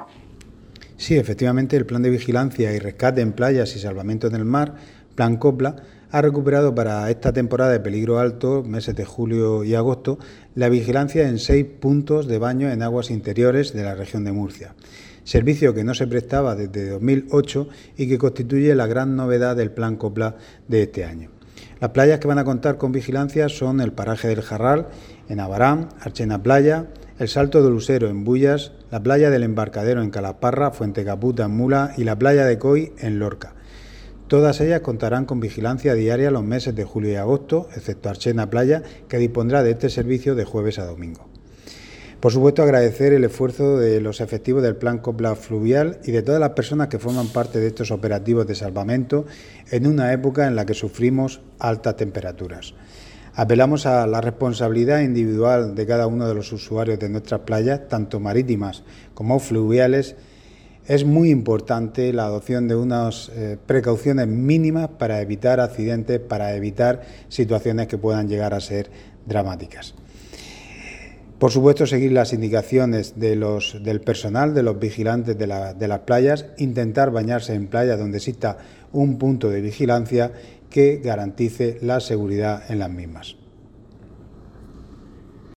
Sí, efectivamente, el Plan de Vigilancia y Rescate en Playas y Salvamento en el Mar, Plan COPLA, ha recuperado para esta temporada de peligro alto, meses de julio y agosto, la vigilancia en 6 puntos de baño en aguas interiores de la región de Murcia. Servicio que no se prestaba desde 2008 y que constituye la gran novedad del Plan COPLA de este año. Las playas que van a contar con vigilancia son el Paraje del Jarral, en Abarán, Archena Playa, el Salto de Lucero en Bullas, la playa del Embarcadero en Calasparra, Fuente Caputa en Mula y la playa de Coy en Lorca. Todas ellas contarán con vigilancia diaria los meses de julio y agosto, excepto Archena Playa, que dispondrá de este servicio de jueves a domingo. Por supuesto, agradecer el esfuerzo de los efectivos del Plan COPLA Fluvial y de todas las personas que forman parte de estos operativos de salvamento en una época en la que sufrimos altas temperaturas. Apelamos a la responsabilidad individual de cada uno de los usuarios de nuestras playas, tanto marítimas como fluviales. Es muy importante la adopción de unas precauciones mínimas para evitar accidentes, para evitar situaciones que puedan llegar a ser dramáticas. Por supuesto, seguir las indicaciones del personal, de los vigilantes de las playas, intentar bañarse en playas donde exista un punto de vigilancia que garantice la seguridad en las mismas.